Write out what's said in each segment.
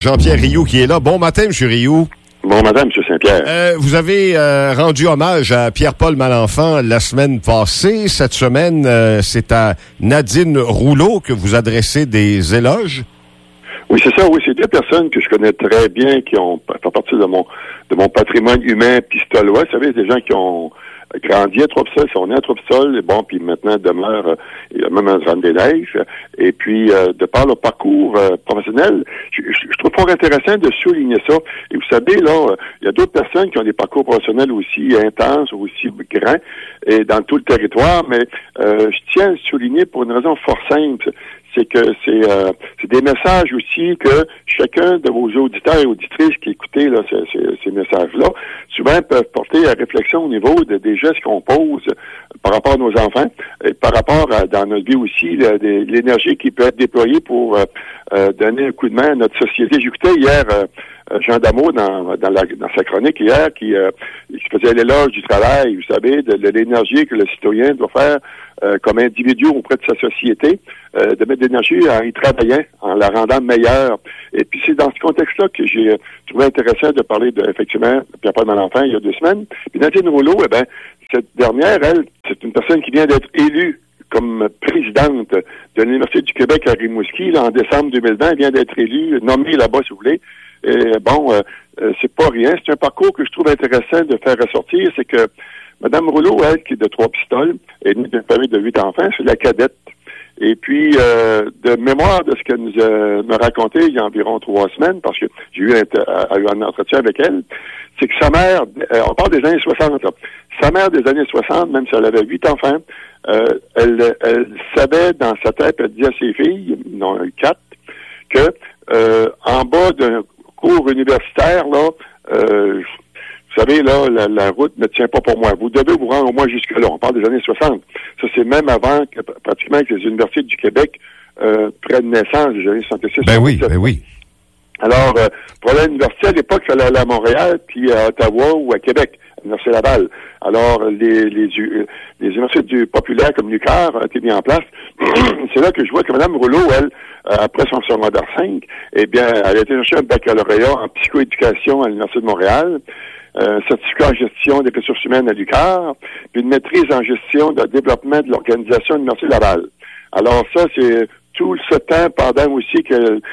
Jean-Pierre Rioux qui est là. Bon matin, M. Rioux. Bon matin, M. Saint-Pierre. Vous avez rendu hommage à Pierre-Paul Malenfant la semaine passée. Cette semaine, c'est à Nadine Rouleau que vous adressez des éloges. Oui, c'est ça. Oui, c'est deux personnes que je connais très bien, qui ont fait partie de mon patrimoine humain pistolois. Vous savez, des gens qui ont grandi à Trois-Pistoles, sont nés à Trois-Pistoles, et bon, puis maintenant demeurent même à Zone-des-Neiges. Et puis, de par leur parcours professionnel, je trouve fort intéressant de souligner ça. Et vous savez, là, il y a d'autres personnes qui ont des parcours professionnels aussi intenses, aussi grands, et dans tout le territoire, mais je tiens à le souligner pour une raison fort simple. C'est que c'est des messages aussi que chacun de vos auditeurs et auditrices qui écoutez là, ces messages-là, souvent peuvent porter à réflexion au niveau des gestes qu'on pose par rapport à nos enfants et par rapport dans notre vie aussi, l'énergie qui peut être déployée pour donner un coup de main à notre société. J'écoutais hier Jean Damour dans sa chronique hier qui faisait l'éloge du travail, vous savez, de l'énergie que le citoyen doit faire comme individu auprès de sa société, de mettre de l'énergie en y travaillant, en la rendant meilleure. Et puis c'est dans ce contexte-là que j'ai trouvé intéressant de parler effectivement, Pierre-Paul Malenfant il y a 2 semaines. Puis Nadine Rouleau, cette dernière, elle, c'est une personne qui vient d'être élue comme présidente de l'Université du Québec à Rimouski, là, en décembre 2020, elle vient d'être élue, nommée là-bas, si vous voulez. Et bon, c'est pas rien. C'est un parcours que je trouve intéressant de faire ressortir. C'est que Mme Rouleau, elle, qui est de Trois-Pistoles, est née d'une famille de 8 enfants, c'est la cadette. Et puis, de mémoire de ce qu'elle nous m'a raconté il y a environ 3 semaines, parce que j'ai eu un entretien avec elle, c'est que sa mère, on parle des années 60, là, sa mère des années 60, même si elle avait 8 enfants, elle savait dans sa tête, elle disait à ses filles, non 4, que en bas d'un cours universitaire, là, vous savez, là, la route ne tient pas pour moi. Vous devez vous rendre au moins jusque-là. On parle des années 60. Ça, c'est même avant que, pratiquement, que les universités du Québec prennent naissance des années 66. Ben oui. Alors, pour aller à l'université, à l'époque, il fallait aller à Montréal, puis à Ottawa ou à Québec, à l'Université Laval. Alors, les universités populaires comme l'UQAR ont été mis en place. C'est là que je vois que Mme Rouleau, elle, après son secondaire 5, eh bien, elle a été chercher un baccalauréat en psychoéducation à l'Université de Montréal, certificat en gestion des ressources humaines à l'UQAR, puis une maîtrise en gestion de développement de l'organisation de l'Université Laval. Alors ça, c'est tout ce temps pendant aussi qu'elle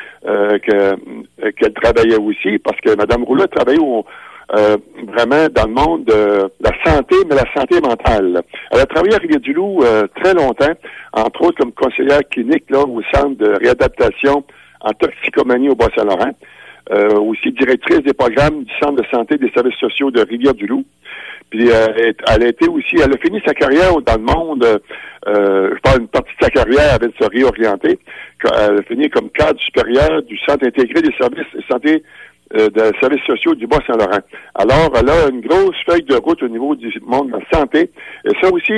travaillait aussi, parce que Mme Rouleau a travaillé vraiment dans le monde de la santé, mais la santé mentale. Elle a travaillé à Rivière-du-Loup très longtemps, entre autres comme conseillère clinique là au centre de réadaptation en toxicomanie au Bas-Saint-Laurent. Aussi directrice des programmes du Centre de santé des services sociaux de Rivière-du-Loup. Puis elle a fini sa carrière dans le monde, je parle une partie de sa carrière avec se réorienter. Elle a fini comme cadre supérieur du Centre intégré des services de santé des services sociaux du Bas-Saint-Laurent. Alors, elle a une grosse feuille de route au niveau du monde de la santé. Et ça aussi,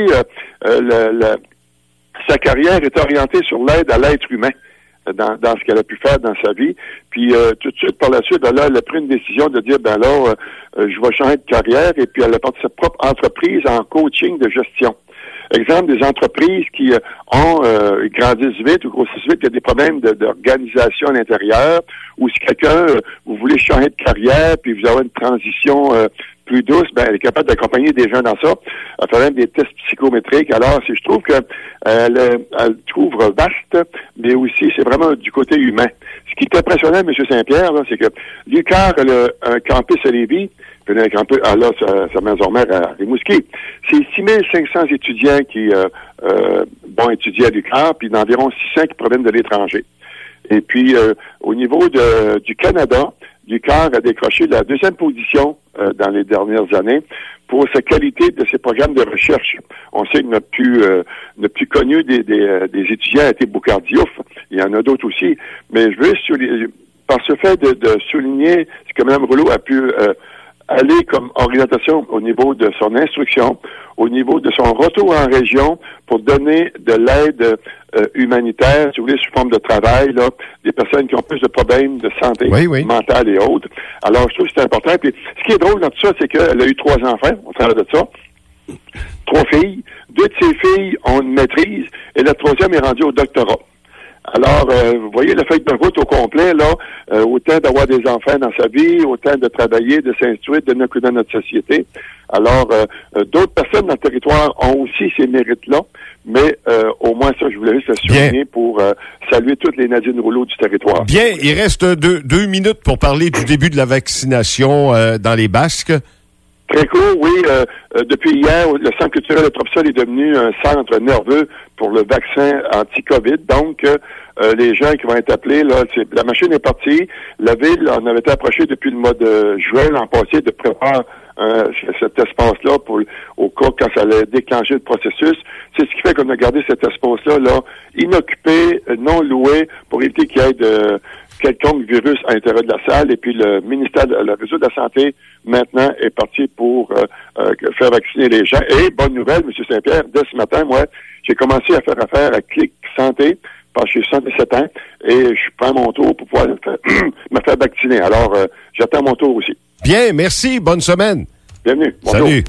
sa carrière est orientée sur l'aide à l'être humain. Dans ce qu'elle a pu faire dans sa vie. Puis tout de suite, par la suite, elle a pris une décision de dire, je vais changer de carrière, et puis elle a parti sa propre entreprise en coaching de gestion. Exemple, des entreprises qui grandissent vite ou grossissent vite, il y a des problèmes d'organisation à l'intérieur, ou si quelqu'un, vous voulez changer de carrière, puis vous avez une transition plus douce, elle est capable d'accompagner des gens dans ça. Elle fait même des tests psychométriques. Alors, je trouve que elle couvre vaste, mais aussi, c'est vraiment du côté humain. Ce qui est impressionnant, M. Saint-Pierre, là, c'est que l'UQAR a un campus à Lévis, puis un campus, sa maison mère à Rimouski. C'est 6500 étudiants qui vont étudier à l'UQAR, puis d'environ 600 qui proviennent de l'étranger. Et puis, au niveau du Canada, l'UQAR a décroché la 2e position dans les dernières années pour sa qualité de ses programmes de recherche. On sait que notre plus connu des étudiants a été Boucardiouf. Il y en a d'autres aussi. Mais je veux souligner, par ce fait de souligner ce que Mme Rouleau a pu aller comme orientation au niveau de son instruction, au niveau de son retour en région pour donner de l'aide humanitaire, si vous voulez, sous forme de travail, là, des personnes qui ont plus de problèmes de santé mentale et autres. Alors, je trouve que c'est important. Puis, ce qui est drôle dans tout ça, c'est qu'elle a eu 3 enfants au travers de ça. 3 filles. 2 de ses filles ont une maîtrise et la 3e est rendue au doctorat. Alors, vous voyez la feuille de route au complet, là, autant d'avoir des enfants dans sa vie, autant de travailler, de s'instruire, de donner dans notre société. Alors, d'autres personnes dans le territoire ont aussi ces mérites-là, mais au moins ça, je voulais juste le souligner pour saluer toutes les Nadine Rouleau du territoire. Bien, il reste deux minutes pour parler du début de la vaccination dans les Basques. Très court, oui. Depuis hier, le Centre culturel de Tropsol est devenu un centre nerveux pour le vaccin anti-COVID. Donc, les gens qui vont être appelés, là, la machine est partie. La ville en avait été approchée depuis le mois de juin l'an passé de préparer cet espace-là au cas quand ça allait déclencher le processus. C'est ce qui fait qu'on a gardé cet espace-là là, inoccupé, non loué, pour éviter qu'il y ait de quelconque virus à l'intérieur de la salle. Et puis le ministère, le réseau de la Santé, maintenant, est parti pour faire vacciner les gens. Et bonne nouvelle, M. Saint-Pierre, dès ce matin, moi, j'ai commencé à faire affaire à Clic Santé, parce que j'ai 67 ans, et je prends mon tour pour pouvoir me faire vacciner. Alors, j'attends mon tour aussi. Bien, merci. Bonne semaine. Bienvenue. Bonjour. Salut.